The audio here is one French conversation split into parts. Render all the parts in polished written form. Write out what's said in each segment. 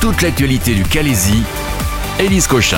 Toute l'actualité du Calaisis, Élise Cochin.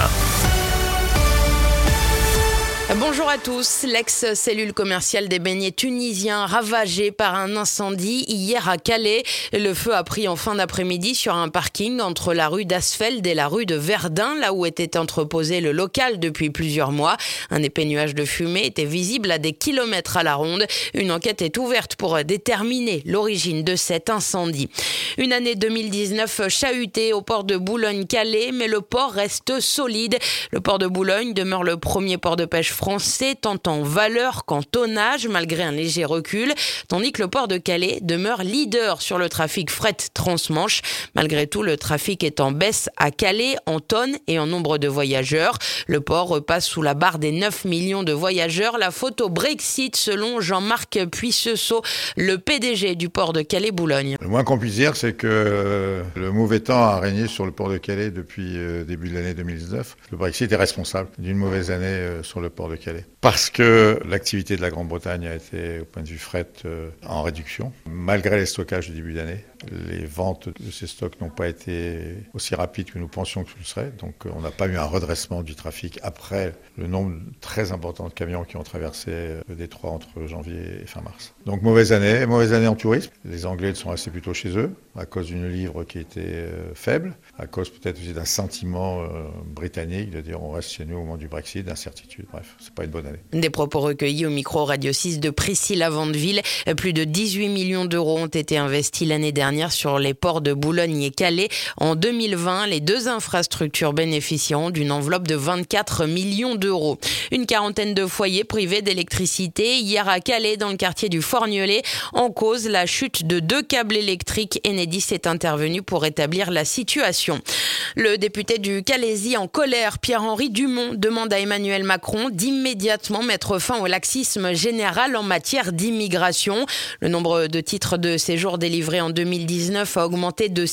Bonjour à tous. L'ex-cellule commerciale des beignets tunisiens ravagée par un incendie hier à Calais. Le feu a pris en fin d'après-midi sur un parking entre la rue d'Asfeld et la rue de Verdun, là où était entreposé le local depuis plusieurs mois. Un épais nuage de fumée était visible à des kilomètres à la ronde. Une enquête est ouverte pour déterminer l'origine de cet incendie. Une année 2019 chahutée au port de Boulogne-Calais, mais le port reste solide. Le port de Boulogne demeure le premier port de pêche français, tant en valeur qu'en tonnage, malgré un léger recul, tandis que le port de Calais demeure leader sur le trafic fret transmanche. Malgré tout, le trafic est en baisse à Calais, en tonnes et en nombre de voyageurs. Le port repasse sous la barre des 9 millions de voyageurs. La faute au Brexit, selon Jean-Marc Puisseau, le PDG du port de Calais-Boulogne. Le moins qu'on puisse dire, c'est que le mauvais temps a régné sur le port de Calais depuis début de l'année 2019. Le Brexit est responsable d'une mauvaise année sur le port de Calais. Parce que l'activité de la Grande-Bretagne a été, au point de vue fret, en réduction. Malgré les stockages du début d'année, les ventes de ces stocks n'ont pas été aussi rapides que nous pensions que ce serait. Donc on n'a pas eu un redressement du trafic après le nombre très important de camions qui ont traversé le détroit entre janvier et fin mars. Donc mauvaise année en tourisme. Les Anglais sont restés plutôt chez eux à cause d'une livre qui était faible, à cause peut-être aussi d'un sentiment britannique de dire on reste chez nous au moment du Brexit, d'incertitude. Bref, c'est pas une bonne année. Des propos recueillis au micro Radio 6 de Priscilla Vandeville. Plus de 18 millions d'euros ont été investis l'année dernière sur les ports de Boulogne et Calais. En 2020, les deux infrastructures bénéficieront d'une enveloppe de 24 millions d'euros. Une quarantaine de foyers privés d'électricité hier à Calais, dans le quartier du Forgnelet. En cause, la chute de 2 câbles électriques. Enedis est intervenu pour rétablir la situation. Le député du Calaisis en colère, Pierre-Henri Dumont, demande à Emmanuel Macron d'immédiatement mettre fin au laxisme général en matière d'immigration. Le nombre de titres de séjour délivrés en 2019 a augmenté de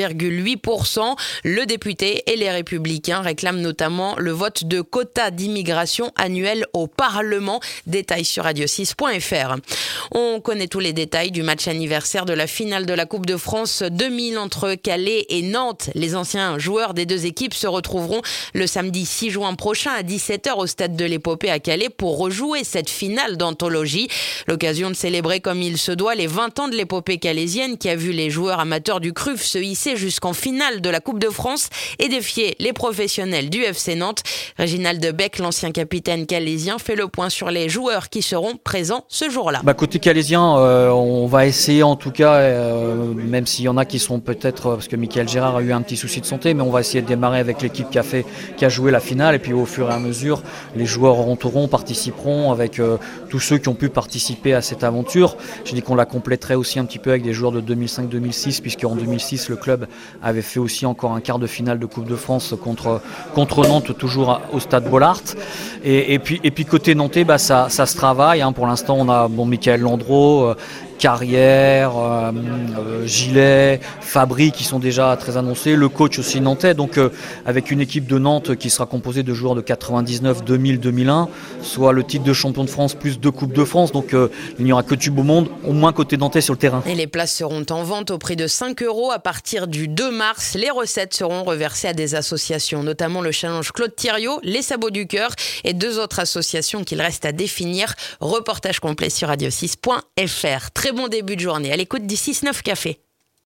6,8%. Le député et les Républicains réclament notamment le vote de quotas d'immigration annuel au Parlement. Détails sur radio6.fr. On connaît tous les détails du match anniversaire de la finale de la Coupe de France 2000 entre Calais et Nantes. Les anciens joueurs des deux équipes se retrouveront le samedi 6 juin prochain à 17h au stade de l'Épopée à Calais pour rejouer cette finale d'anthologie. L'occasion de célébrer comme il se doit les 20 ans de l'épopée calaisienne qui a vu les joueurs amateurs du CRUF se hisser jusqu'en finale de la Coupe de France et défier les professionnels du FC Nantes. Réginald Beck, l'ancien capitaine calaisien, fait le point sur les joueurs qui seront présents ce jour-là. Côté calaisien, on va essayer en tout cas, même s'il y en a qui seront peut-être, parce que Michael Gérard a eu un petit souci de santé, mais on va essayer de démarrer avec l'équipe qui a joué la finale et puis au fur et à mesure, les joueurs participeront avec tous ceux qui ont pu participer à cette aventure. J'ai dit qu'on la compléterait aussi un petit peu avec des joueurs de 2005-2006, puisqu'en 2006, le club avait fait aussi encore un quart de finale de Coupe de France contre Nantes, toujours au stade Bollaert. Et puis côté nantais, ça se travaille. Pour l'instant, on a Michael Landreau, Carrière, Gilet, Fabry qui sont déjà très annoncés, le coach aussi nantais, donc avec une équipe de Nantes qui sera composée de joueurs de 99, 2000, 2001, soit le titre de champion de France plus 2 Coupes de France, donc il n'y aura que du beau monde, au moins côté nantais sur le terrain. Et les places seront en vente au prix de 5 € à partir du 2 mars. Les recettes seront reversées à des associations, notamment le Challenge Claude Thiriot, les Sabots du Cœur et 2 autres associations qu'il reste à définir. Reportage complet sur radio6.fr. Très bon début de journée à l'écoute du 6-9 Café.